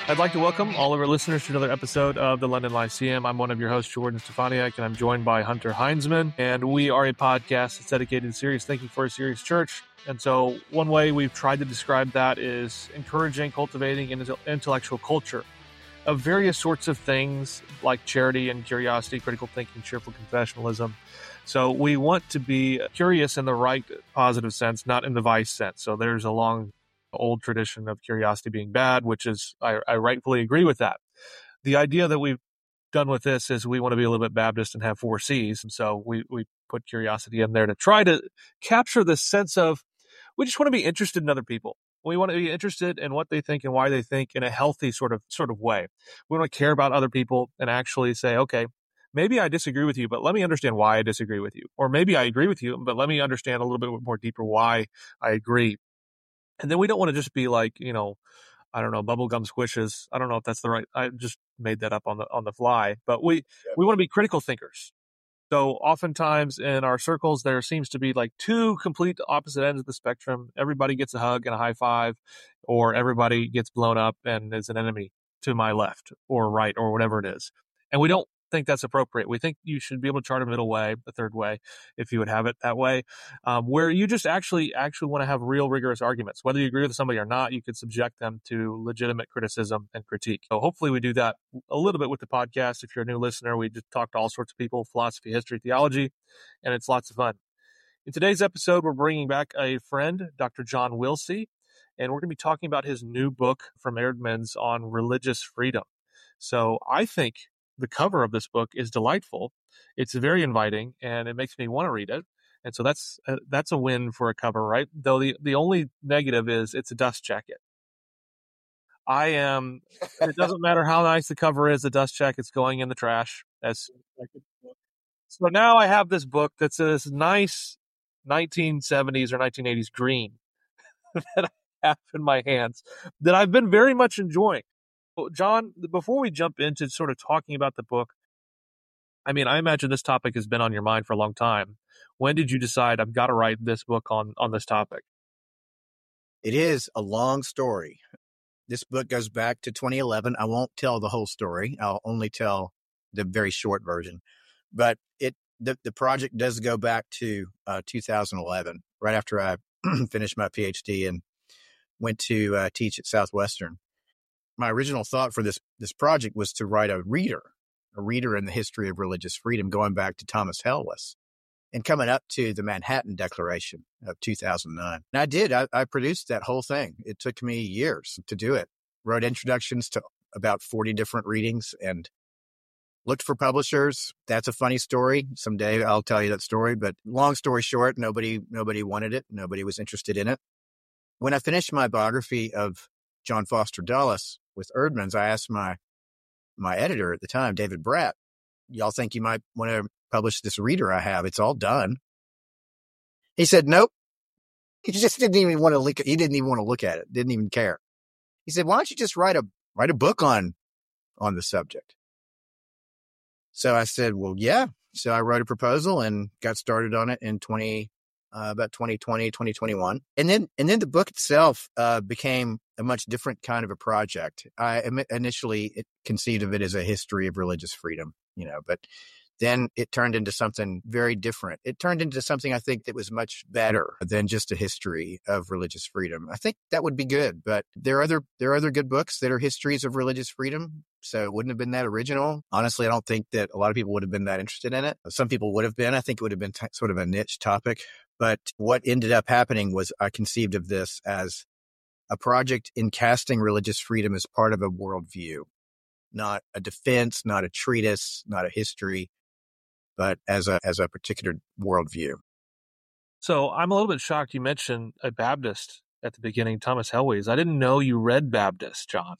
I'd like to welcome all of our listeners to another episode of the London Lyceum. I'm one of your hosts, Jordan Stefaniak, and I'm joined by Hunter Heinzman. And we are a podcast that's dedicated to serious thinking for a serious church. And so one way we've tried to describe that is encouraging, cultivating an intellectual culture of various sorts of things like charity and curiosity, critical thinking, cheerful confessionalism. So we want to be curious in the right positive sense, not in the vice sense. So there's a long old tradition of curiosity being bad, which is, I rightfully agree with that. The idea that we've done with this is we want to be a little bit Baptist and have 4 C's. And so we put curiosity in there to try to capture this sense of, we just want to be interested in other people. We want to be interested in what they think and why they think in a healthy sort of way. We want to care about other people and actually say, okay, maybe I disagree with you, but let me understand why I disagree with you. Or maybe I agree with you, but let me understand a little bit more deeper why I agree. And then we don't want to just be like, I don't know, bubblegum squishes. I don't know if that's the right, I just made that up on the fly, but we want to be critical thinkers. So oftentimes in our circles, there seems to be like 2 complete opposite ends of the spectrum. Everybody gets a hug and a high five, or everybody gets blown up and is an enemy to my left or right or whatever it is. And we don't think that's appropriate. We think you should be able to chart a middle way, a third way, if you would have it that way, where you just actually want to have real rigorous arguments. Whether you agree with somebody or not, you could subject them to legitimate criticism and critique. So hopefully we do that a little bit with the podcast. If you're a new listener, we just talk to all sorts of people, philosophy, history, theology, and it's lots of fun. In today's episode, we're bringing back a friend, Dr. John Wilsey, and we're going to be talking about his new book from Eerdmans on religious freedom. So I think the cover of this book is delightful. It's very inviting, and it makes me want to read it. And so that's a win for a cover, right? Though the only negative is it's a dust jacket. It doesn't matter how nice the cover is, the dust jacket's going in the trash. So now I have this book that's this nice 1970s or 1980s green that I have in my hands that I've been very much enjoying. John, before we jump into sort of talking about the book, I mean, I imagine this topic has been on your mind for a long time. When did you decide I've got to write this book on this topic? It is a long story. This book goes back to 2011. I won't tell the whole story. I'll only tell the very short version. But the project does go back to 2011, right after I finished my PhD and went to teach at Southwestern. My original thought for this project was to write a reader in the history of religious freedom, going back to Thomas Helwys and coming up to the Manhattan Declaration of 2009. And I did. I produced that whole thing. It took me years to do it. Wrote introductions to about 40 different readings and looked for publishers. That's a funny story. Someday I'll tell you that story. But long story short, nobody wanted it. Nobody was interested in it. When I finished my biography of John Foster Dulles with Eerdmans, I asked my editor at the time, David Bratt, y'all think you might want to publish this reader I have? It's all done. He said, nope. He just didn't even want to look. He didn't even want to look at it. Didn't even care. He said, why don't you just write a book on the subject? So I said, well, yeah. So I wrote a proposal and got started on it in about 2020, 2021. And then the book itself became a much different kind of a project. I initially conceived of it as a history of religious freedom, but then it turned into something very different. It turned into something I think that was much better than just a history of religious freedom. I think that would be good, but there are other good books that are histories of religious freedom. So it wouldn't have been that original. Honestly, I don't think that a lot of people would have been that interested in it. Some people would have been. I think it would have been sort of a niche topic. But what ended up happening was I conceived of this as a project in casting religious freedom as part of a worldview, not a defense, not a treatise, not a history, but as a particular worldview. So I'm a little bit shocked you mentioned a Baptist at the beginning, Thomas Helwys. I didn't know you read Baptist, John.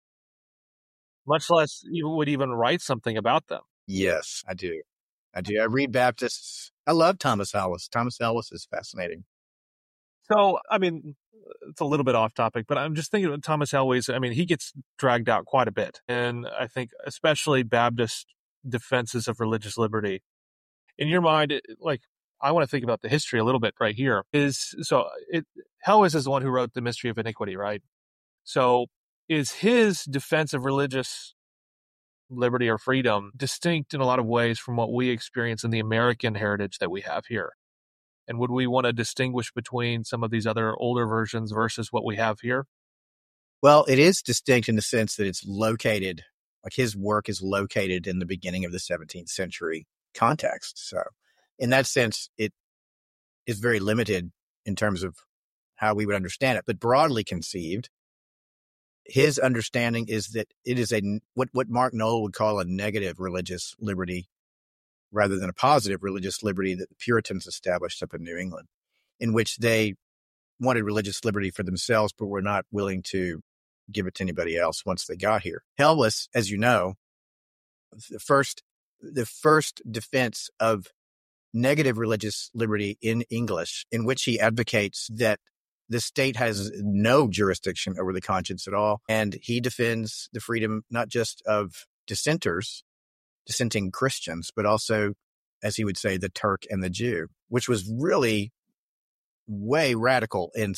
Much less you would even write something about them. Yes, I do. I read Baptists. I love Thomas Helwys. Thomas Helwys is fascinating. So, I mean, it's a little bit off topic, but I'm just thinking of Thomas Helwys. I mean, he gets dragged out quite a bit. And I think especially Baptist defenses of religious liberty. In your mind, I want to think about the history a little bit right here. Helwys is the one who wrote The Mystery of Iniquity, right? So is his defense of religious liberty or freedom distinct in a lot of ways from what we experience in the American heritage that we have here? And would we want to distinguish between some of these other older versions versus what we have here? Well, it is distinct in the sense that it's located, like his work is located in the beginning of the 17th century context. So in that sense, it is very limited in terms of how we would understand it. But broadly conceived, his understanding is that it is what Mark Noll would call a negative religious liberty rather than a positive religious liberty that the Puritans established up in New England, in which they wanted religious liberty for themselves, but were not willing to give it to anybody else once they got here. Helwys, as you know, the first defense of negative religious liberty in English, in which he advocates that the state has no jurisdiction over the conscience at all. And he defends the freedom not just of dissenting Christians, but also, as he would say, the Turk and the Jew, which was really way radical in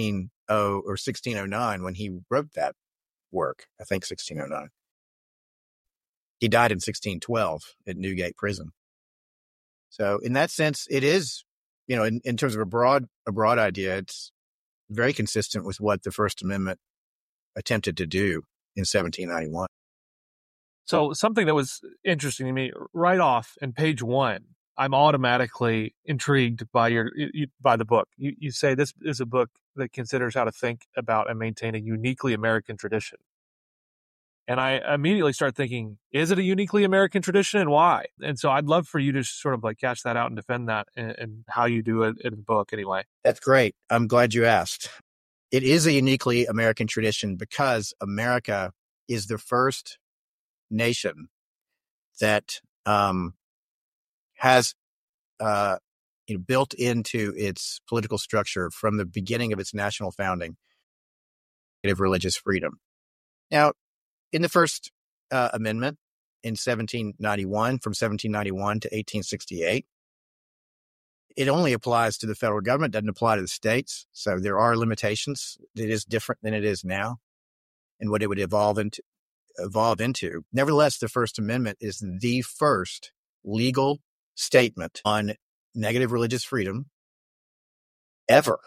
1609 when he wrote that work. I think 1609. He died in 1612 at Newgate Prison. So in that sense, it is, in terms of a broad idea, it's very consistent with what the First Amendment attempted to do in 1791. So something that was interesting to me right off in page 1, I'm automatically intrigued by by the book. You say this is a book that considers how to think about and maintain a uniquely American tradition. And I immediately start thinking, is it a uniquely American tradition and why? And so I'd love for you to sort of like catch that out and defend that and how you do it in the book anyway. That's great. I'm glad you asked. It is a uniquely American tradition because America is the first nation that has built into its political structure from the beginning of its national founding religious freedom. Now, in the First Amendment in 1791, from 1791 to 1868, it only applies to the federal government, doesn't apply to the states. So there are limitations. It is different than it is now and what it would evolve into. Nevertheless, the First Amendment is the first legal statement on negative religious freedom ever.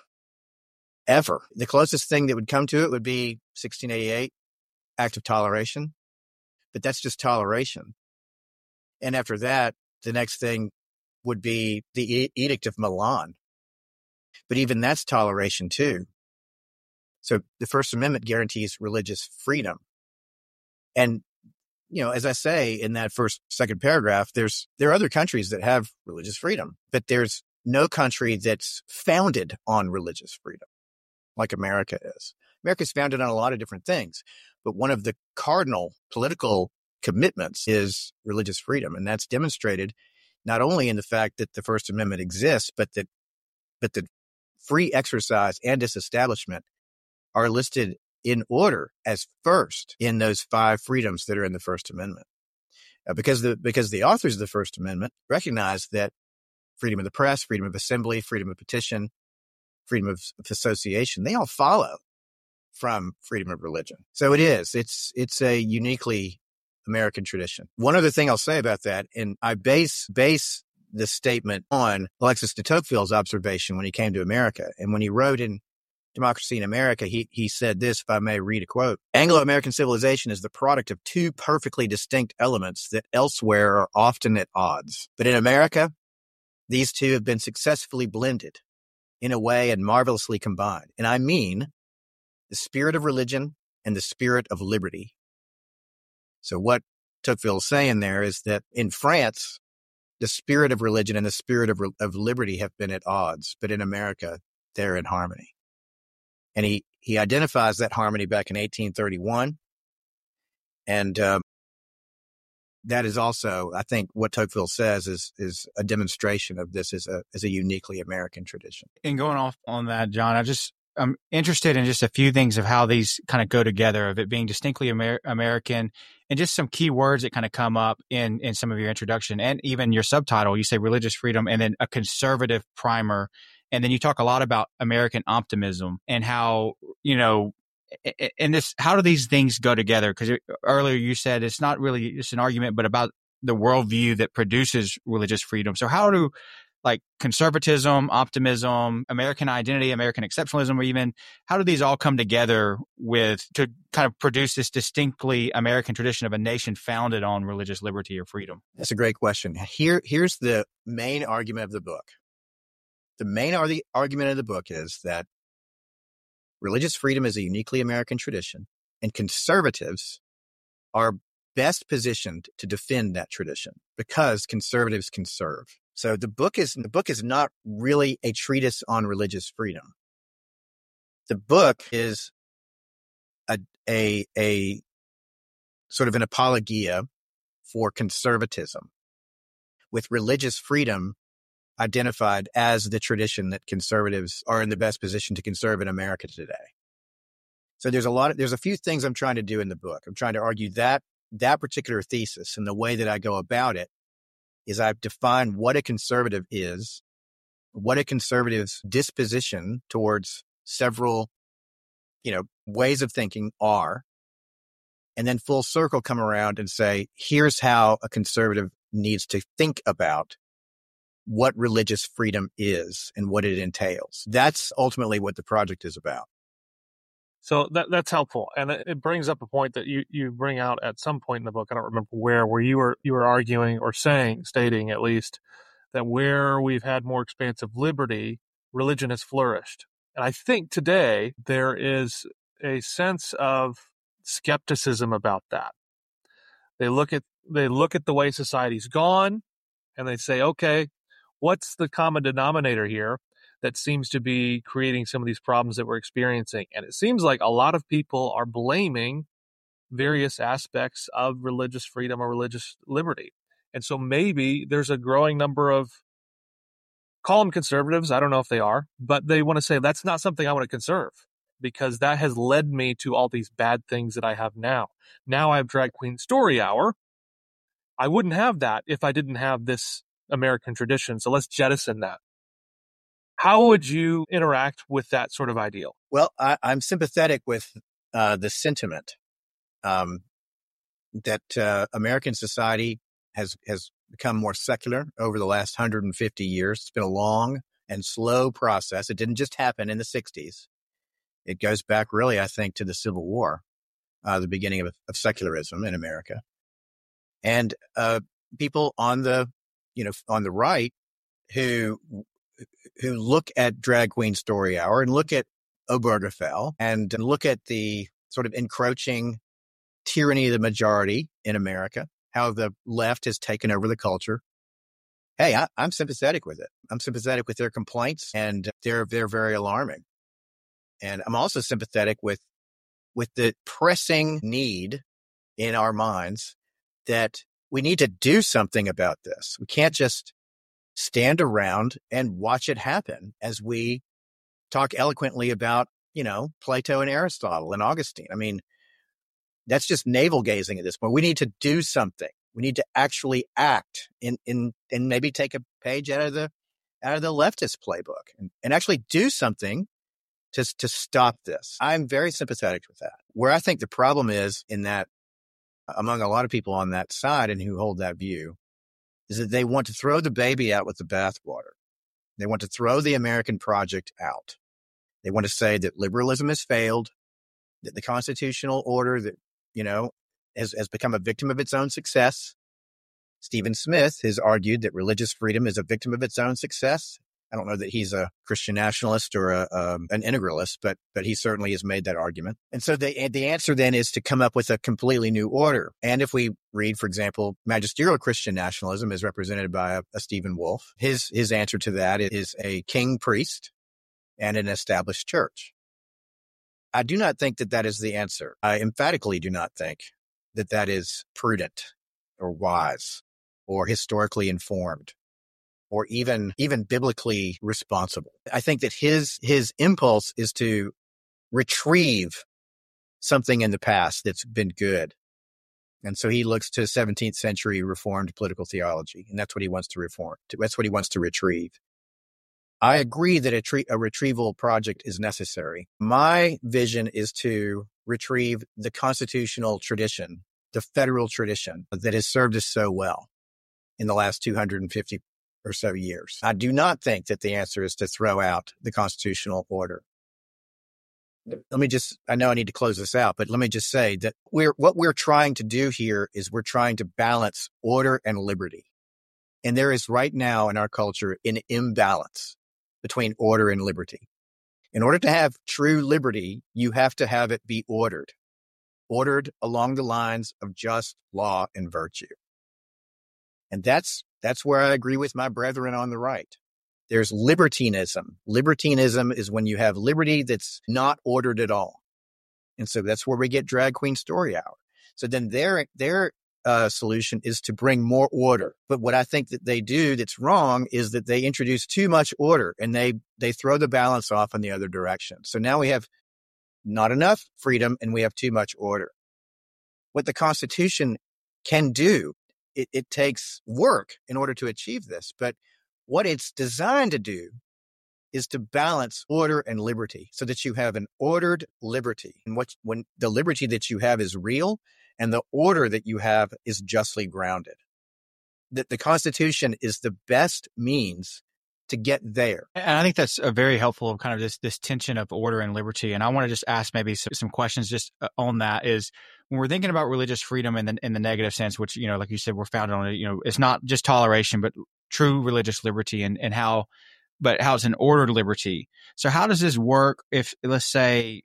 The closest thing that would come to it would be 1688 Act of Toleration, but that's just toleration. And after that, the next thing would be the Edict of Milan. But even that's toleration too. So the First Amendment guarantees religious freedom. And, as I say in that second paragraph, there are other countries that have religious freedom, but there's no country that's founded on religious freedom like America is. America's founded on a lot of different things, but one of the cardinal political commitments is religious freedom. And that's demonstrated not only in the fact that the First Amendment exists, but that free exercise and disestablishment are listed in order as first in those 5 freedoms that are in the First Amendment. Because the authors of the First Amendment recognize that freedom of the press, freedom of assembly, freedom of petition, freedom of association, they all follow from freedom of religion. So it's a uniquely American tradition. One other thing I'll say about that, and I base this statement on Alexis de Tocqueville's observation when he came to America. And when he wrote in Democracy in America, he said this, if I may read a quote: Anglo-American civilization is the product of 2 perfectly distinct elements that elsewhere are often at odds. But in America, these 2 have been successfully blended in a way and marvelously combined. And I mean the spirit of religion and the spirit of liberty. So what Tocqueville is saying there is that in France, the spirit of religion and the spirit of liberty have been at odds, but in America, they're in harmony. And he identifies that harmony back in 1831. And that is also, I think, what Tocqueville says is a demonstration of this as a uniquely American tradition. And going off on that, John, I'm interested in just a few things of how these kind of go together, of it being distinctly American, and just some key words that kind of come up in some of your introduction and even your subtitle. You say religious freedom and then a conservative primer. And then you talk a lot about American optimism and how, and this, how do these things go together? Because earlier you said it's not really just an argument, but about the worldview that produces religious freedom. So how do like conservatism, optimism, American identity, American exceptionalism, or even how do these all come together to kind of produce this distinctly American tradition of a nation founded on religious liberty or freedom? That's a great question. Here's the main argument of the book. The main argument of the book is that religious freedom is a uniquely American tradition, and conservatives are best positioned to defend that tradition because conservatives conserve. So the book is not really a treatise on religious freedom. The book is a sort of an apologia for conservatism, with religious freedom identified as the tradition that conservatives are in the best position to conserve in America today. So there's a few things I'm trying to do in the book. I'm trying to argue that particular thesis, and the way that I go about it is I've defined what a conservative is, what a conservative's disposition towards several, ways of thinking are, and then full circle come around and say, here's how a conservative needs to think about what religious freedom is and what it entails. That's ultimately what the project is about. So that's helpful, and it brings up a point that you bring out at some point in the book. I don't remember where you were arguing or stating at least that where we've had more expansive liberty, religion has flourished. And I think today there is a sense of skepticism about that. They look at the way society's gone, and they say, okay, what's the common denominator here that seems to be creating some of these problems that we're experiencing? And it seems like a lot of people are blaming various aspects of religious freedom or religious liberty. And so maybe there's a growing number of, call them conservatives, I don't know if they are, but they want to say that's not something I want to conserve because that has led me to all these bad things that I have now. Now I have Drag Queen Story Hour. I wouldn't have that if I didn't have this American tradition. So let's jettison that. How would you interact with that sort of ideal? Well, I'm sympathetic with the sentiment that American society has become more secular over the last 150 years. It's been a long and slow process. It didn't just happen in the 60s. It goes back really, I think, to the Civil War, the beginning of secularism in America. And people on the right who look at Drag Queen Story Hour and look at Obergefell and look at the sort of encroaching tyranny of the majority in America, how the left has taken over the culture. Hey, I'm sympathetic with it. I'm sympathetic with their complaints, and they're very alarming. And I'm also sympathetic with the pressing need in our minds that we need to do something about this. We can't just stand around and watch it happen as we talk eloquently about, Plato and Aristotle and Augustine. I mean, that's just navel gazing at this point. We need to do something. We need to actually act and maybe take a page out of the leftist playbook and actually do something to stop this. I'm very sympathetic with that. Where I think the problem is in that, among a lot of people on that side and who hold that view, is that they want to throw the baby out with the bathwater. They want to throw the American project out. They want to say that liberalism has failed, that the constitutional order that, has become a victim of its own success. Stephen Smith has argued that religious freedom is a victim of its own success. I don't know that he's a Christian nationalist or an integralist, but he certainly has made that argument. And so the answer then is to come up with a completely new order. And if we read, for example, magisterial Christian nationalism is represented by a Stephen Wolfe. His answer to that is a king priest and an established church. I do not think that is the answer. I emphatically do not think that is prudent or wise or historically informed or even biblically responsible. I think that his impulse is to retrieve something in the past that's been good. And so he looks to 17th century Reformed political theology, and that's what he wants to reform. That's what he wants to retrieve. I agree that a retrieval project is necessary. My vision is to retrieve the constitutional tradition, the federal tradition that has served us so well in the last 250 or so years. I do not think that the answer is to throw out the constitutional order. I know I need to close this out, but let me just say that what we're trying to do here is we're trying to balance order and liberty. And there is right now in our culture an imbalance between order and liberty. In order to have true liberty, you have to have it be ordered along the lines of just law and virtue. And that's where I agree with my brethren on the right. There's libertinism. Libertinism is when you have liberty that's not ordered at all. And so that's where we get Drag Queen Story Hour. So then their solution is to bring more order. But what I think that they do that's wrong is that they introduce too much order and they throw the balance off in the other direction. So now we have not enough freedom and we have too much order. What the Constitution can do, it takes work in order to achieve this. But what it's designed to do is to balance order and liberty so that you have an ordered liberty. And when the liberty that you have is real and the order that you have is justly grounded. That the Constitution is the best means to get there. And I think that's a very helpful kind of this tension of order and liberty. And I want to just ask maybe some questions just on that is when we're thinking about religious freedom in the negative sense, which, like you said, we're founded on it, it's not just toleration, but true religious liberty and how it's an ordered liberty. So how does this work if, let's say,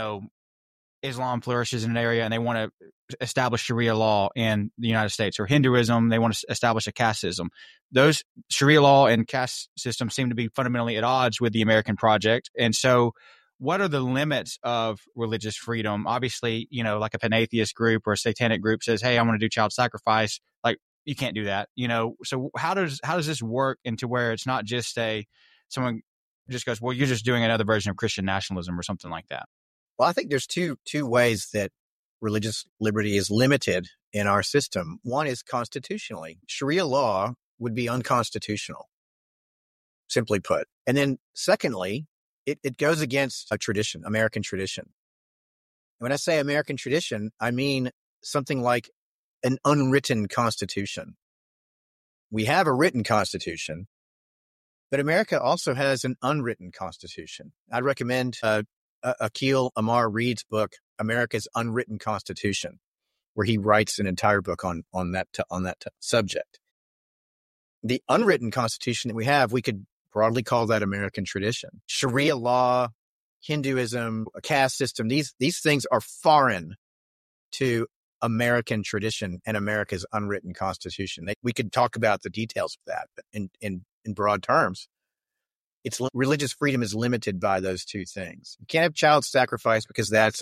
Islam flourishes in an area and they want to establish Sharia law in the United States, or Hinduism, they want to establish a caste system. Those Sharia law and caste systems seem to be fundamentally at odds with the American project. And so what are the limits of religious freedom? Obviously, like if an atheist group or a satanic group says, hey, I want to do child sacrifice, like you can't do that, So how does this work into where it's not just someone just goes, well, you're just doing another version of Christian nationalism or something like that? Well, I think there's two ways that religious liberty is limited in our system. One is constitutionally. Sharia law would be unconstitutional, simply put. And then secondly, it goes against a tradition, American tradition. When I say American tradition, I mean something like an unwritten constitution. We have a written constitution, but America also has an unwritten constitution. I'd recommend Akhil Amar Reed's book, America's Unwritten Constitution, where he writes an entire book on that subject. The unwritten constitution that we have, we could broadly call that American tradition. Sharia law, Hinduism, a caste system, these things are foreign to American tradition and America's unwritten constitution. We could talk about the details of that, but in broad terms, religious freedom is limited by those two things. You can't have child sacrifice because that's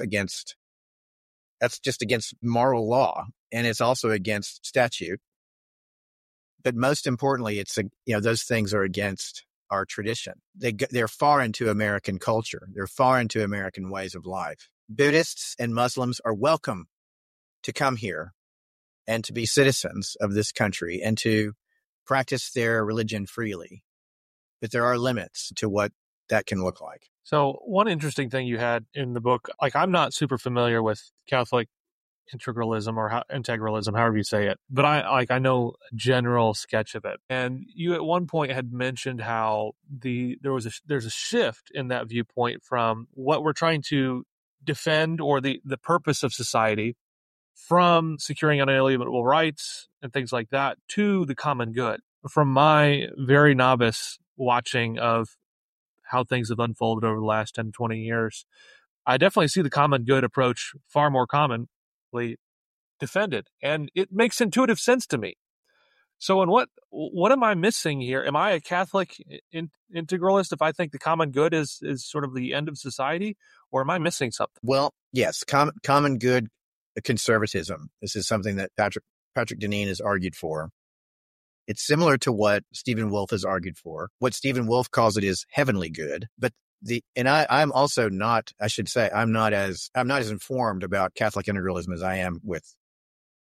just against moral law, and it's also against statute. But most importantly, those things are against our tradition. They're foreign to American culture. They're foreign to American ways of life. Buddhists and Muslims are welcome to come here and to be citizens of this country and to practice their religion freely. But there are limits to what that can look like. So one interesting thing you had in the book, like I'm not super familiar with Catholic integralism or integralism, however you say it, but I know a general sketch of it. And you at one point had mentioned how there's a shift in that viewpoint from what we're trying to defend or the purpose of society, from securing unalienable rights and things like that, to the common good. From my very novice watching of how things have unfolded over the last 10 to 20 years, I definitely see the common good approach far more commonly defended. And it makes intuitive sense to me. So what am I missing here? Am I a Catholic integralist if I think the common good is sort of the end of society, or am I missing something? Well, yes, common good conservatism. This is something that Patrick Deneen has argued for. It's similar to what Stephen Wolfe has argued for. What Stephen Wolfe calls it is heavenly good. But I'm also not, I should say, I'm not as informed about Catholic integralism as I am with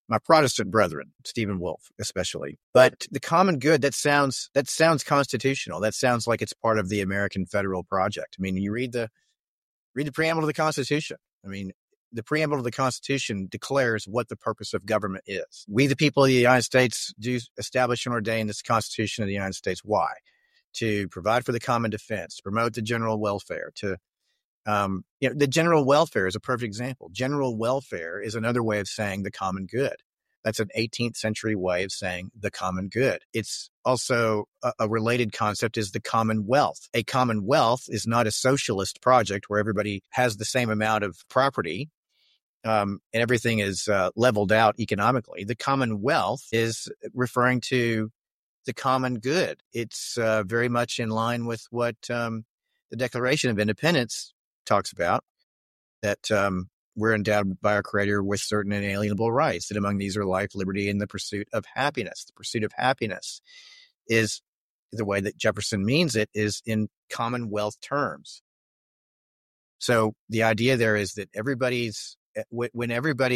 my Protestant brethren, Stephen Wolfe especially. But the common good, that sounds constitutional. That sounds like it's part of the American federal project. I mean, you read the preamble to the Constitution. I mean, the preamble to the Constitution declares what the purpose of government is. We, the people of the United States, do establish and ordain this Constitution of the United States. Why? To provide for the common defense, to promote the general welfare, the general welfare is a perfect example. General welfare is another way of saying the common good. That's an 18th century way of saying the common good. It's also a related concept is the commonwealth. A commonwealth is not a socialist project where everybody has the same amount of property and everything is leveled out economically. The commonwealth is referring to the common good. It's very much in line with what the Declaration of Independence talks about, that we're endowed by our Creator with certain inalienable rights, that among these are life, liberty, and the pursuit of happiness. The pursuit of happiness is the way that Jefferson means it, is in commonwealth terms. So the idea there is that when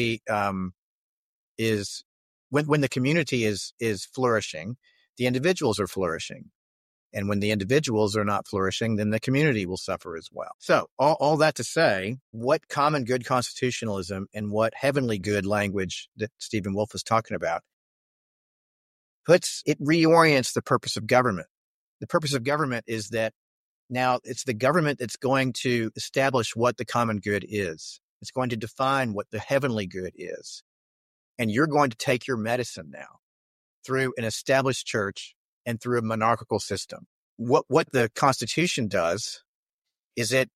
the community is flourishing, the individuals are flourishing. And when the individuals are not flourishing, then the community will suffer as well. So all that to say, what common good constitutionalism and what heavenly good language that Stephen Wolfe is talking about it reorients the purpose of government. The purpose of government is that now it's the government that's going to establish what the common good is. It's going to define what the heavenly good is. And you're going to take your medicine now through an established church and through a monarchical system. What the Constitution does is it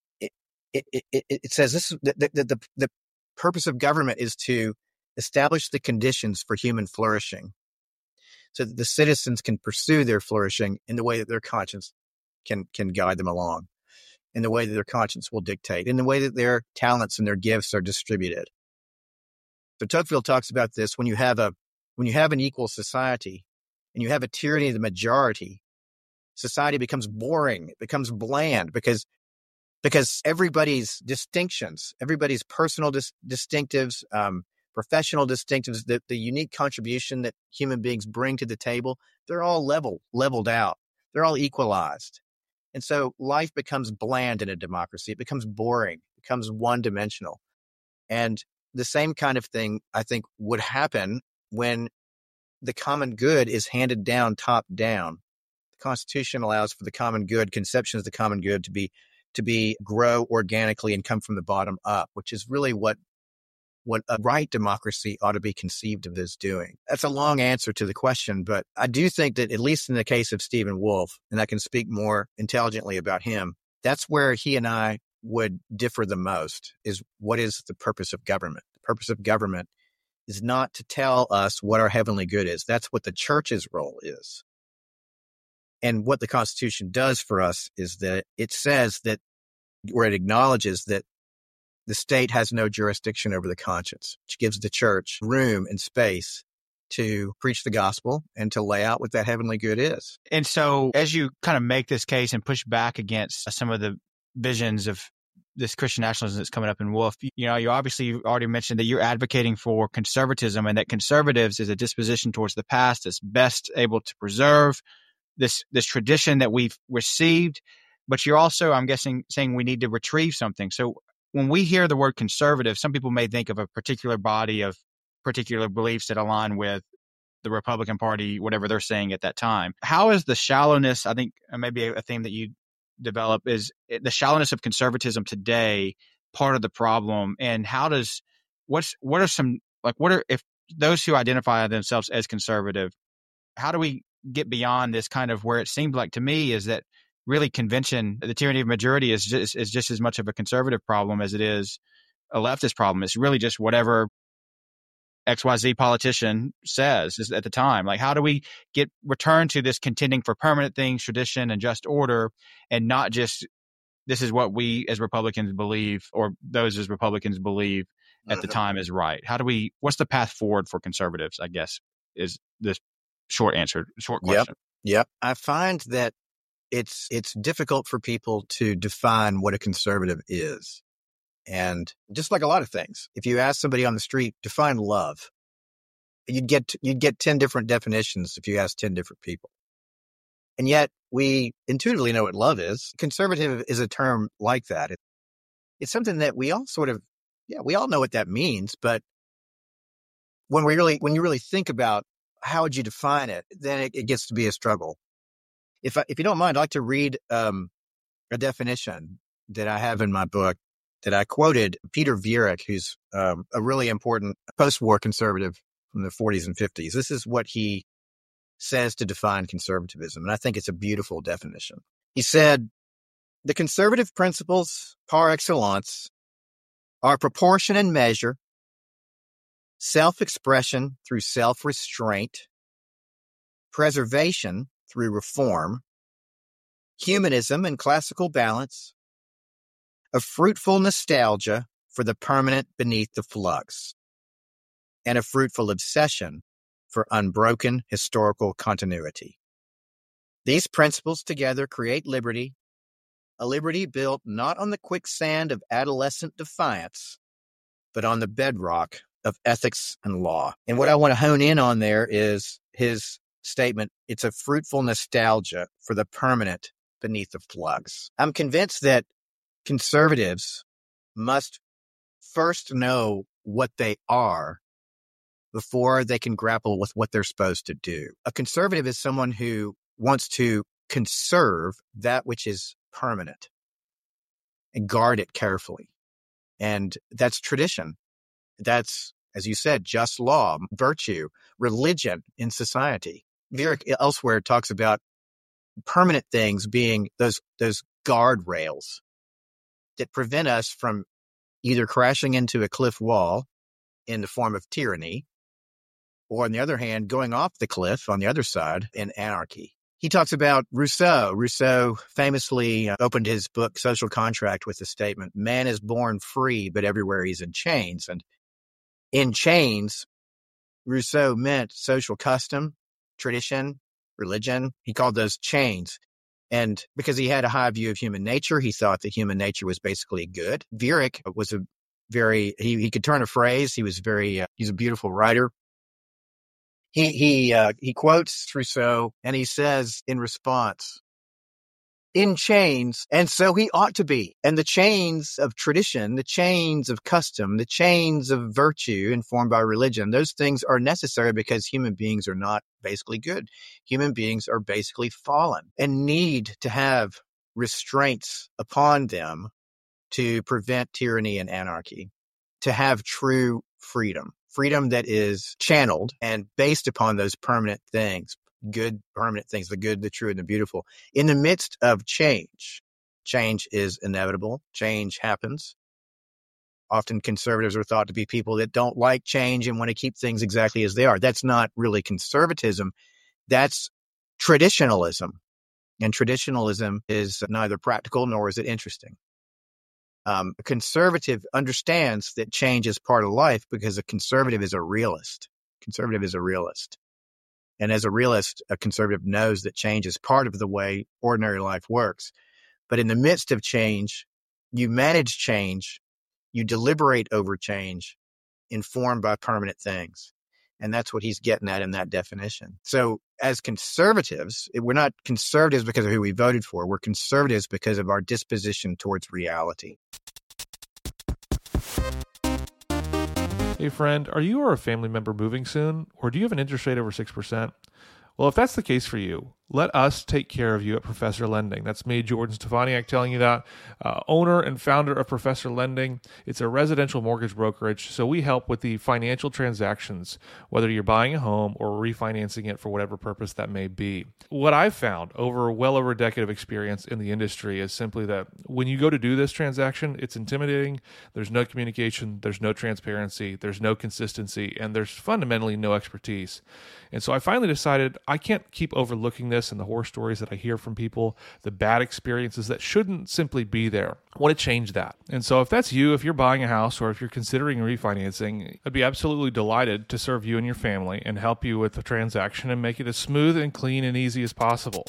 says this: the purpose of government is to establish the conditions for human flourishing, so that the citizens can pursue their flourishing in the way that their conscience can guide them along, in the way that their conscience will dictate, in the way that their talents and their gifts are distributed. So Tocqueville talks about this: when you have an equal society, and you have a tyranny of the majority, society becomes boring. It becomes bland because everybody's distinctions, everybody's personal distinctives, professional distinctives, the unique contribution that human beings bring to the table, they're all leveled out. They're all equalized. And so life becomes bland in a democracy. It becomes boring, it becomes one-dimensional. And the same kind of thing, I think, would happen when the common good is handed down top down. The Constitution allows for the common good, conceptions of the common good to be grow organically and come from the bottom up, which is really what a right democracy ought to be conceived of as doing. That's a long answer to the question, but I do think that, at least in the case of Stephen Wolfe, and I can speak more intelligently about him, that's where he and I would differ the most, is what is the purpose of government? The purpose of government is not to tell us what our heavenly good is. That's what the church's role is. And what the Constitution does for us is that it says that, or it acknowledges that the state has no jurisdiction over the conscience, which gives the church room and space to preach the gospel and to lay out what that heavenly good is. And so as you kind of make this case and push back against some of the visions of this Christian nationalism that's coming up in Wolfe, you already mentioned that you're advocating for conservatism, and that conservatives is a disposition towards the past that's best able to preserve this tradition that we've received. But you're also, I'm guessing, saying we need to retrieve something. So when we hear the word conservative, some people may think of a particular body of particular beliefs that align with the Republican Party, whatever they're saying at that time. How is the shallowness, I think maybe a theme that you develop, is the shallowness of conservatism today part of the problem? And if those who identify themselves as conservative, how do we get beyond this kind of, where it seemed like to me is that really convention, the tyranny of majority is just as much of a conservative problem as it is a leftist problem. It's really just whatever XYZ politician says at the time. Like, how do we return to this contending for permanent things, tradition, and just order, and not just this is what we as Republicans believe, or those as Republicans believe at the time is right? What's the path forward for conservatives, I guess, is this short question. Yep. I find that it's difficult for people to define what a conservative is. And just like a lot of things, if you ask somebody on the street, define love, you'd get 10 different definitions if you ask 10 different people. And yet we intuitively know what love is. Conservative is a term like that. It's something that we all we all know what that means. But when you really think about how would you define it, then it gets to be a struggle. If you don't mind, I'd like to read a definition that I have in my book that I quoted Peter Viereck, who's a really important post-war conservative from the 40s and 50s. This is what he says to define conservatism, and I think it's a beautiful definition. He said, "The conservative principles par excellence are proportion and measure, self-expression through self-restraint, preservation through reform, humanism and classical balance, a fruitful nostalgia for the permanent beneath the flux, and a fruitful obsession for unbroken historical continuity. These principles together create liberty, a liberty built not on the quicksand of adolescent defiance, but on the bedrock of ethics and law." And what I want to hone in on there is his statement, it's a fruitful nostalgia for the permanent beneath the flux. I'm convinced that conservatives must first know what they are before they can grapple with what they're supposed to do. A conservative is someone who wants to conserve that which is permanent and guard it carefully. And that's tradition. That's, as you said, just law, virtue, religion in society. Viereck elsewhere talks about permanent things being those guardrails that prevent us from either crashing into a cliff wall in the form of tyranny, or on the other hand, going off the cliff on the other side in anarchy. He talks about Rousseau. Rousseau famously opened his book, Social Contract, with the statement, "Man is born free, but everywhere he's in chains." And in chains, Rousseau meant social custom, tradition, religion. He called those chains. And because he had a high view of human nature, he thought that human nature was basically good. Viereck was he could turn a phrase. He's a beautiful writer. He quotes Rousseau and he says in response, "In chains, and so he ought to be. And the chains of tradition, the chains of custom, the chains of virtue informed by religion, those things are necessary because human beings are not basically good. Human beings are basically fallen and need to have restraints upon them to prevent tyranny and anarchy, to have true freedom that is channeled and based upon those permanent things, good permanent things, the good, the true, and the beautiful. In the midst of change, change is inevitable. Change happens. Often conservatives are thought to be people that don't like change and want to keep things exactly as they are. That's not really conservatism. That's traditionalism. And traditionalism is neither practical nor is it interesting. A conservative understands that change is part of life because a conservative is a realist. Conservative is a realist. And as a realist, a conservative knows that change is part of the way ordinary life works. But in the midst of change, you manage change, you deliberate over change, informed by permanent things. And that's what he's getting at in that definition. So as conservatives, we're not conservatives because of who we voted for. We're conservatives because of our disposition towards reality. Hey friend, are you or a family member moving soon? Or do you have an interest rate over 6%? Well, if that's the case for you, let us take care of you at Professor Lending. That's me, Jordan Stefaniak, telling you that. Owner and founder of Professor Lending. It's a residential mortgage brokerage, so we help with the financial transactions, whether you're buying a home or refinancing it for whatever purpose that may be. What I've found over a decade of experience in the industry is simply that when you go to do this transaction, it's intimidating. There's no communication, there's no transparency, there's no consistency, and there's fundamentally no expertise. And so I finally decided I can't keep overlooking this and the horror stories that I hear from people, the bad experiences that shouldn't simply be there. I want to change that. And so if that's you, if you're buying a house or if you're considering refinancing, I'd be absolutely delighted to serve you and your family and help you with the transaction and make it as smooth and clean and easy as possible.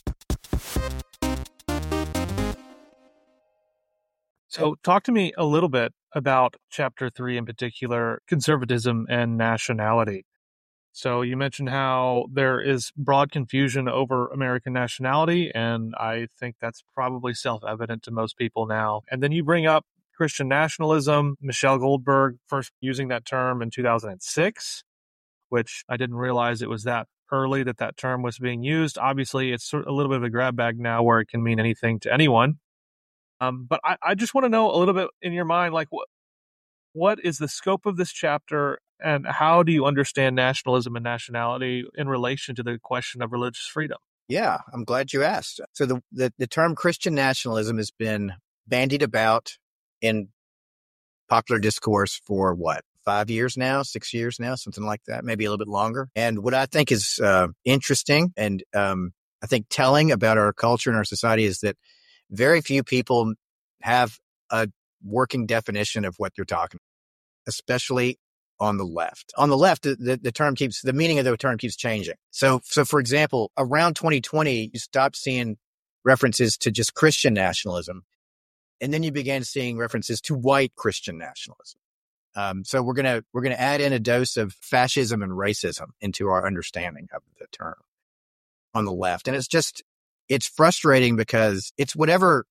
So talk to me a little bit about Chapter 3 in particular, conservatism and nationality. So you mentioned how there is broad confusion over American nationality, and I think that's probably self-evident to most people now. And then you bring up Christian nationalism. Michelle Goldberg first using that term in 2006, which I didn't realize it was that early that term was being used. Obviously, it's sort of a little bit of a grab bag now where it can mean anything to anyone. But I just want to know a little bit in your mind, like what is the scope of this chapter, and how do you understand nationalism and nationality in relation to the question of religious freedom? Yeah, I'm glad you asked. So the term Christian nationalism has been bandied about in popular discourse for 5 years now, 6 years now, something like that, maybe a little bit longer. And what I think is interesting and I think telling about our culture and our society is that very few people have a working definition of what they're talking about, especially on the left. On the left, the meaning of the term keeps changing. So for example, around 2020, you stopped seeing references to just Christian nationalism, and then you began seeing references to white Christian nationalism. So we're gonna add in a dose of fascism and racism into our understanding of the term on the left, and it's frustrating because it's whatever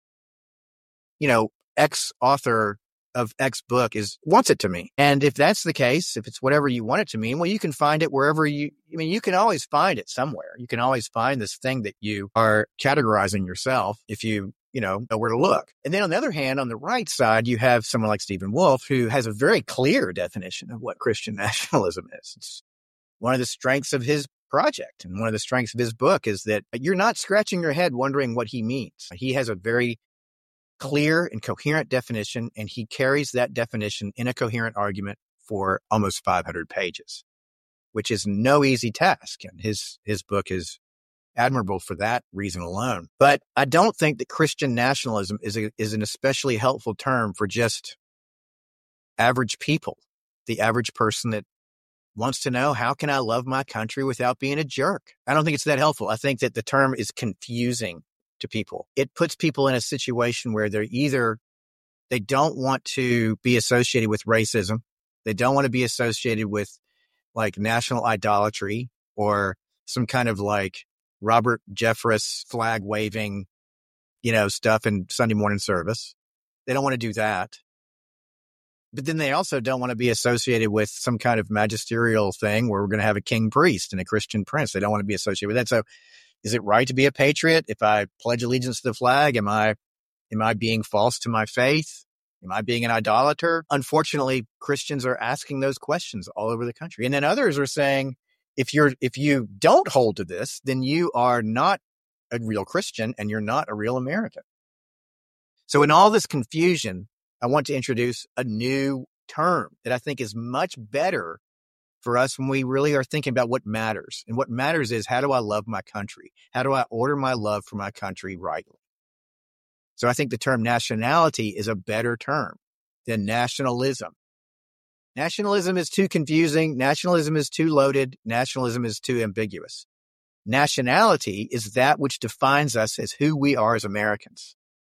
X author of X book wants it to mean. And if that's the case, if it's whatever you want it to mean, well, you can find it wherever you can always find it somewhere. You can always find this thing that you are categorizing yourself if you know where to look. And then on the other hand, on the right side, you have someone like Stephen Wolfe, who has a very clear definition of what Christian nationalism is. It's one of the strengths of his project and one of the strengths of his book is that you're not scratching your head wondering what he means. He has a very clear and coherent definition, and he carries that definition in a coherent argument for almost 500 pages, which is no easy task. And his book is admirable for that reason alone. But I don't think that Christian nationalism is an especially helpful term for just average people, the average person that wants to know, how can I love my country without being a jerk? I don't think it's that helpful. I think that the term is confusing to people. It puts people in a situation where they don't want to be associated with racism. They don't want to be associated with like national idolatry or some kind of like Robert Jeffress flag waving, stuff in Sunday morning service. They don't want to do that. But then they also don't want to be associated with some kind of magisterial thing where we're going to have a king priest and a Christian prince. They don't want to be associated with that. So is it right to be a patriot? If I pledge allegiance to the flag, am I being false to my faith? Am I being an idolater? Unfortunately, Christians are asking those questions all over the country. And then others are saying, if you don't hold to this, then you are not a real Christian and you're not a real American. So in all this confusion, I want to introduce a new term that I think is much better for us when we really are thinking about what matters. And what matters is, how do I love my country? How do I order my love for my country rightly? So I think the term nationality is a better term than nationalism. Nationalism is too confusing. Nationalism is too loaded. Nationalism is too ambiguous. Nationality is that which defines us as who we are as Americans.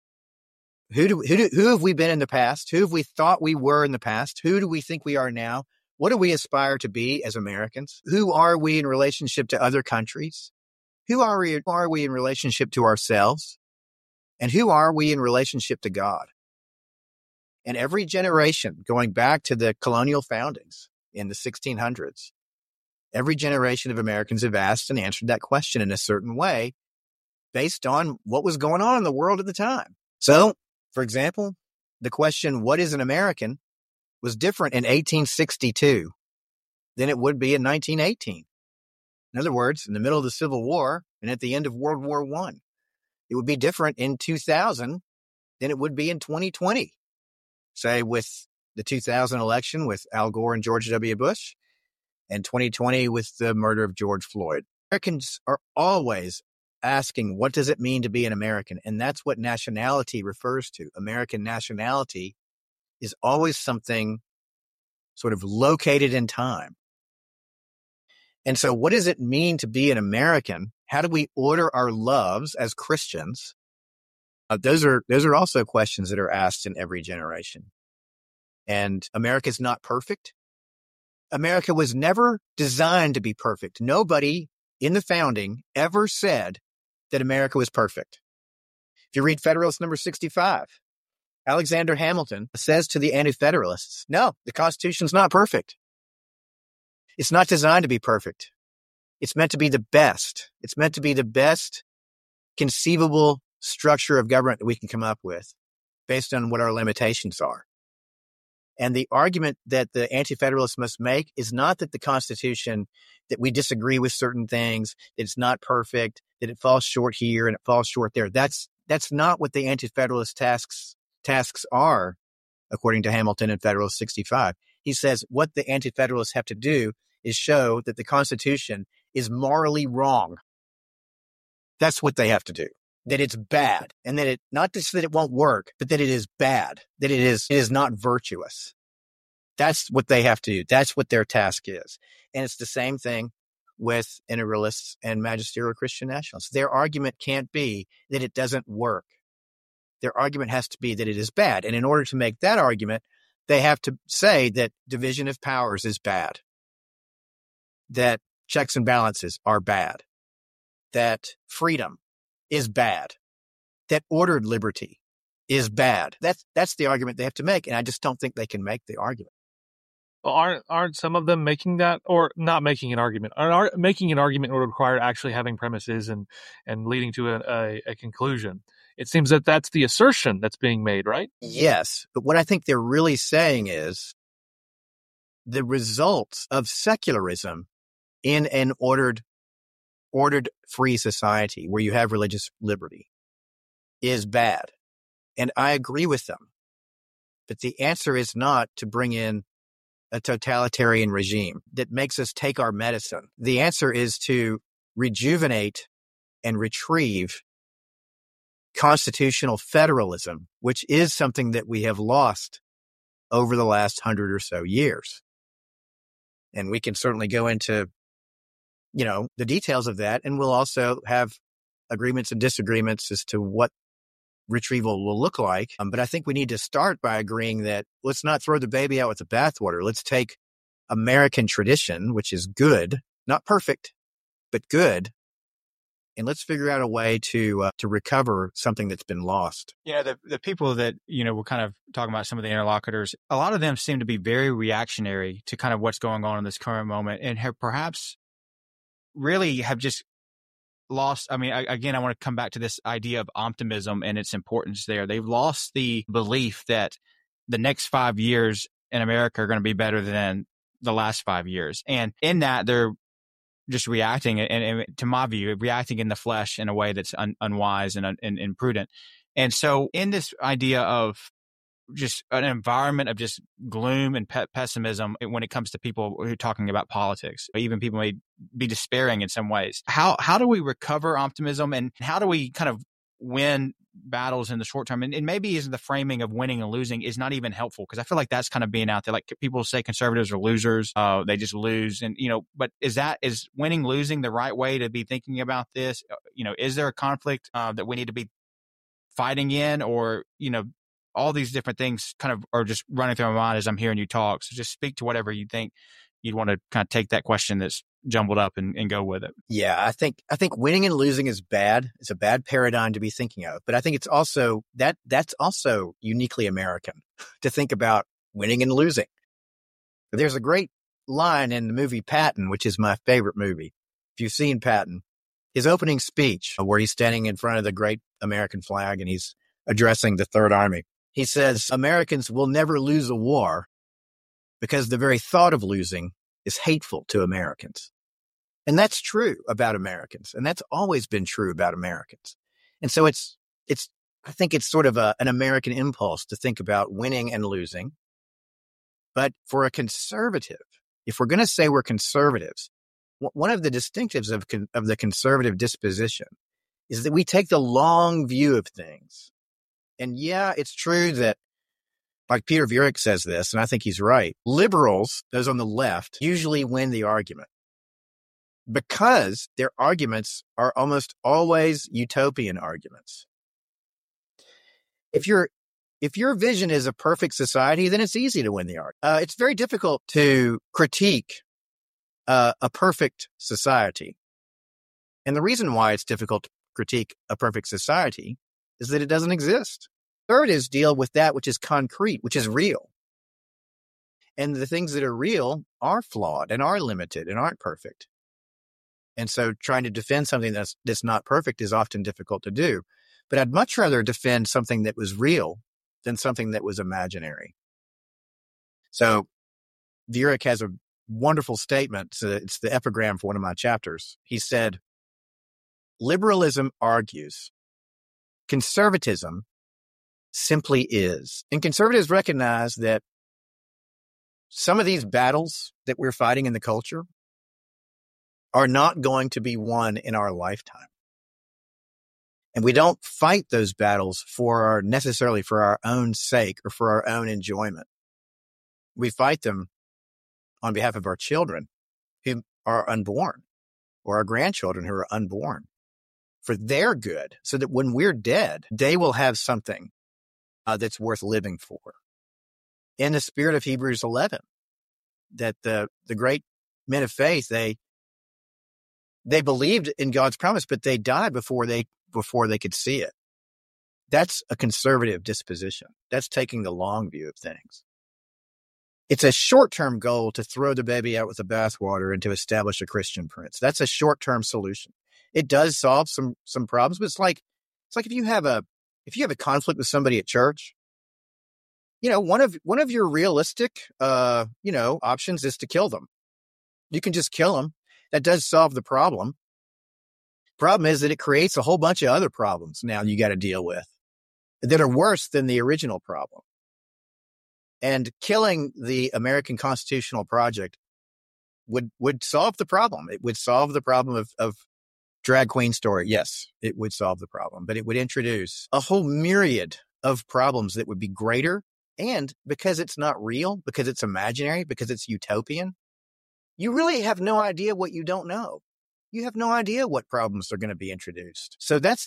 Who have we been in the past? Who have we thought we were in the past? Who do we think we are now? What do we aspire to be as Americans? Who are we in relationship to other countries? Who are we in relationship to ourselves? And who are we in relationship to God? And every generation, going back to the colonial foundings in the 1600s, every generation of Americans have asked and answered that question in a certain way based on what was going on in the world at the time. So, for example, the question, what is an American, was different in 1862 than it would be in 1918. In other words, in the middle of the Civil War and at the end of World War I, it would be different in 2000 than it would be in 2020. Say with the 2000 election with Al Gore and George W. Bush, and 2020 with the murder of George Floyd. Americans are always asking, what does it mean to be an American? And that's what nationality refers to. American nationality is always something sort of located in time. And so what does it mean to be an American? How do we order our loves as Christians? Those are also questions that are asked in every generation. And America's not perfect. America was never designed to be perfect. Nobody in the founding ever said that America was perfect. If you read Federalist number 65, Alexander Hamilton says to the Anti-Federalists, no, the Constitution's not perfect. It's not designed to be perfect. It's meant to be the best. It's meant to be the best conceivable structure of government that we can come up with based on what our limitations are. And the argument that the Anti-Federalists must make is not that the Constitution, that we disagree with certain things, that it's not perfect, that it falls short here and it falls short there. That's not what the Anti-Federalist tasks are, according to Hamilton in Federalist 65. He says what the Anti-Federalists have to do is show that the Constitution is morally wrong. That's what they have to do. That it's bad, and that it, not just that it won't work, but that it is bad, that it is not virtuous. That's what they have to do. That's what their task is. And it's the same thing with integralists and magisterial Christian nationalists. Their argument can't be that it doesn't work. Their argument has to be that it is bad. And in order to make that argument, they have to say that division of powers is bad, that checks and balances are bad, that freedom is bad, that ordered liberty is bad. That's the argument they have to make, and I just don't think they can make the argument. Well, aren't some of them making that, or not making an argument? Making an argument would require actually having premises and leading to a conclusion. It seems that that's the assertion that's being made, right? Yes, but what I think they're really saying is the results of secularism in an ordered free society where you have religious liberty is bad. And I agree with them. But the answer is not to bring in a totalitarian regime that makes us take our medicine. The answer is to rejuvenate and retrieve constitutional federalism, which is something that we have lost over the last 100 or so years. And we can certainly go into the details of that. And we'll also have agreements and disagreements as to what retrieval will look like. But I think we need to start by agreeing that let's not throw the baby out with the bathwater. Let's take American tradition, which is good, not perfect, but good. And let's figure out a way to recover something that's been lost. The people that, we're kind of talking about, some of the interlocutors, a lot of them seem to be very reactionary to kind of what's going on in this current moment and have perhaps really have just lost. I mean, I want to come back to this idea of optimism and its importance there. They've lost the belief that the next 5 years in America are going to be better than the last 5 years. And in that, they're just reacting, and to my view, reacting in the flesh in a way that's unwise and imprudent. And so in this idea of just an environment of just gloom and pessimism when it comes to people who are talking about politics, even people may be despairing in some ways. How do we recover optimism, and how do we kind of win battles in the short term? And maybe isn't the framing of winning and losing is not even helpful, because I feel like that's kind of being out there. Like people say conservatives are losers, they just lose. And, but is winning, losing the right way to be thinking about this? Is there a conflict that we need to be fighting in, or, all these different things kind of are just running through my mind as I'm hearing you talk. So just speak to whatever you think you'd want to kind of take that question that's jumbled up and go with it. Yeah, I think winning and losing is bad. It's a bad paradigm to be thinking of. But I think it's also that's also uniquely American to think about winning and losing. There's a great line in the movie Patton, which is my favorite movie. If you've seen Patton, his opening speech where he's standing in front of the great American flag and he's addressing the Third Army. He says, Americans will never lose a war because the very thought of losing is hateful to Americans. And that's true about Americans. And that's always been true about Americans. And so I think it's sort of an American impulse to think about winning and losing. But for a conservative, if we're going to say we're conservatives, one of the distinctives of the conservative disposition is that we take the long view of things. And yeah, it's true that, like Peter Viereck says this, and I think he's right, liberals, those on the left, usually win the argument because their arguments are almost always utopian arguments. If you're if your vision is a perfect society, then it's easy to win the argument. It's very difficult to critique a perfect society. And the reason why it's difficult to critique a perfect society is that it doesn't exist. Third is deal with that which is concrete, which is real. And the things that are real are flawed and are limited and aren't perfect. And so trying to defend something that's not perfect is often difficult to do. But I'd much rather defend something that was real than something that was imaginary. So Viereck has a wonderful statement. So it's the epigram for one of my chapters. He said, liberalism argues, conservatism simply is. And conservatives recognize that some of these battles that we're fighting in the culture are not going to be won in our lifetime. And we don't fight those battles necessarily for our own sake or for our own enjoyment. We fight them on behalf of our children who are unborn, or our grandchildren who are unborn, for their good, so that when we're dead, they will have something that's worth living for. In the spirit of Hebrews 11, that the great men of faith, they believed in God's promise, but they died before they could see it. That's a conservative disposition. That's taking the long view of things. It's a short-term goal to throw the baby out with the bathwater and to establish a Christian prince. That's a short-term solution. It does solve some problems, but it's like if you have a conflict with somebody at church, one of your realistic options is to kill them. You can just kill them. That does solve the problem. Problem is that it creates a whole bunch of other problems now you got to deal with that are worse than the original problem. And killing the American constitutional project would solve the problem. It would solve the problem of drag queen story. Yes, it would solve the problem, but it would introduce a whole myriad of problems that would be greater. And because it's not real, because it's imaginary, because it's utopian, you really have no idea what you don't know. You have no idea what problems are going to be introduced. So that's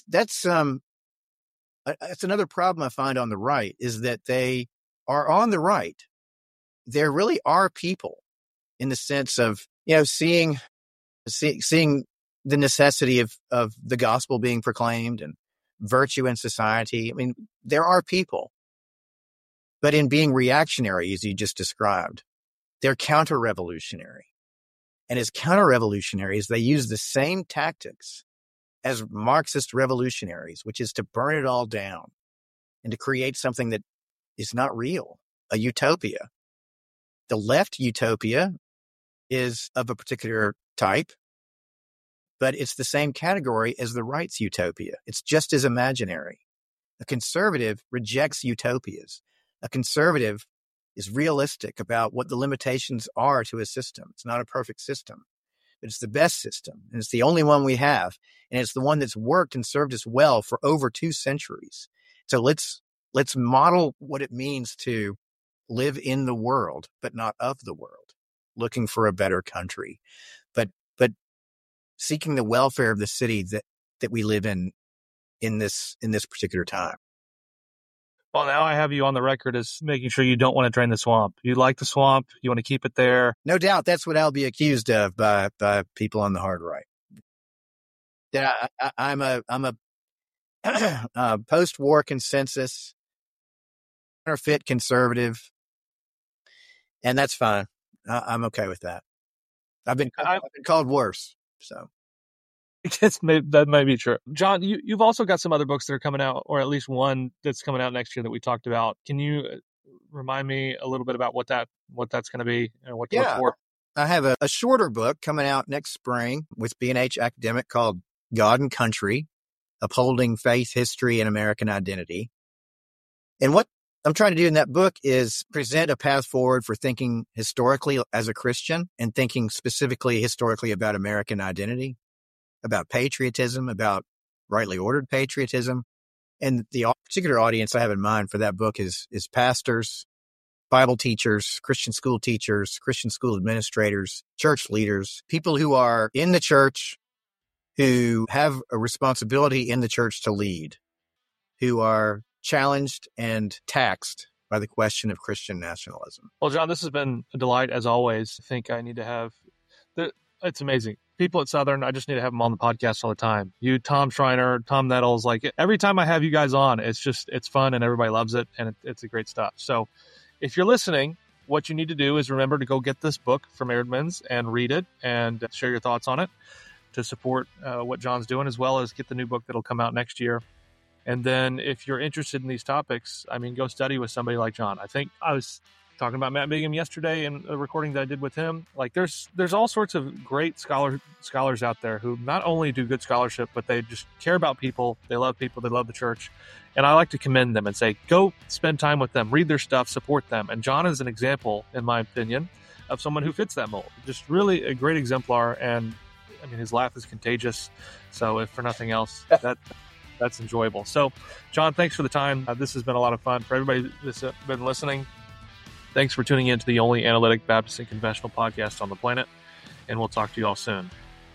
another problem I find on the right, is that they are on the right. There really are people in the sense of, seeing the necessity of the gospel being proclaimed and virtue in society. I mean, there are people, but in being reactionary, as you just described, they're counter-revolutionary. And as counter-revolutionaries, they use the same tactics as Marxist revolutionaries, which is to burn it all down and to create something that is not real, a utopia. The left utopia is of a particular type, but it's the same category as the right's utopia. It's just as imaginary. A conservative rejects utopias. A conservative is realistic about what the limitations are to a system. It's not a perfect system, but it's the best system, and it's the only one we have, and it's the one that's worked and served us well for over 2 centuries. So let's model what it means to live in the world, but not of the world, looking for a better country, but seeking the welfare of the city that we live in this particular time. Well, now I have you on the record as making sure you don't want to drain the swamp. You like the swamp. You want to keep it there. No doubt. That's what I'll be accused of by people on the hard right. That I'm a post-war consensus, counterfeit conservative, and that's fine. I'm okay with that. I've been called worse. So that may be true. John, you've also got some other books that are coming out, or at least one that's coming out next year that we talked about. Can you remind me a little bit about what that's going to be and what to look for? I have a shorter book coming out next spring with B&H Academic called God and Country, Upholding Faith, History, and American Identity. And what I'm trying to do in that book is present a path forward for thinking historically as a Christian and thinking specifically historically about American identity, about patriotism, about rightly ordered patriotism. And the particular audience I have in mind for that book is pastors, Bible teachers, Christian school teachers, Christian school administrators, church leaders, people who are in the church, who have a responsibility in the church to lead, who are challenged and taxed by the question of Christian nationalism. Well, John, this has been a delight as always. I think I need to have it's amazing. People at Southern, I just need to have them on the podcast all the time. You, Tom Schreiner, Tom Nettles, like every time I have you guys on, it's fun and everybody loves it and it's a great stuff. So if you're listening, what you need to do is remember to go get this book from Eerdmans and read it and share your thoughts on it to support what John's doing, as well as get the new book that'll come out next year. And then if you're interested in these topics, I mean, go study with somebody like John. I think I was talking about Matt Bigham yesterday in a recording that I did with him. Like there's all sorts of great scholars out there who not only do good scholarship, but they just care about people. They love people. They love the church. And I like to commend them and say, go spend time with them, read their stuff, support them. And John is an example, in my opinion, of someone who fits that mold. Just really a great exemplar. And I mean, his laugh is contagious. So if for nothing else, that's enjoyable. So John, thanks for the time. This has been a lot of fun. For everybody that's been listening, thanks for tuning in to the only analytic Baptist and confessional podcast on the planet. And we'll talk to you all soon.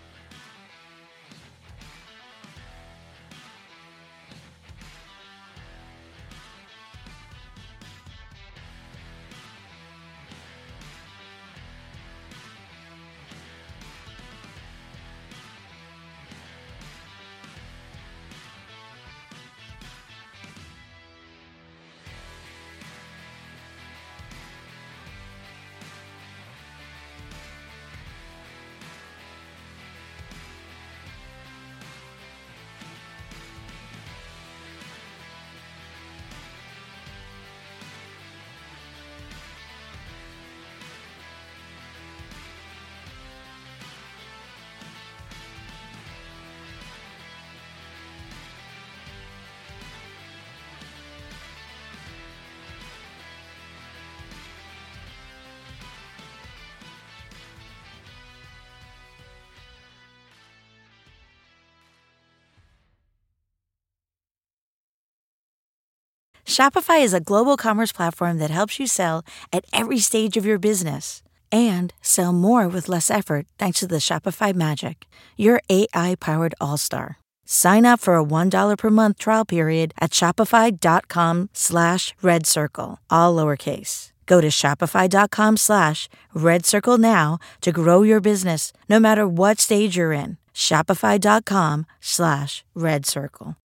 Shopify is a global commerce platform that helps you sell at every stage of your business and sell more with less effort thanks to the Shopify Magic, your AI-powered all-star. Sign up for a $1 per month trial period at shopify.com/redcircle, all lowercase. Go to shopify.com/redcircle now to grow your business no matter what stage you're in. Shopify.com/redcircle.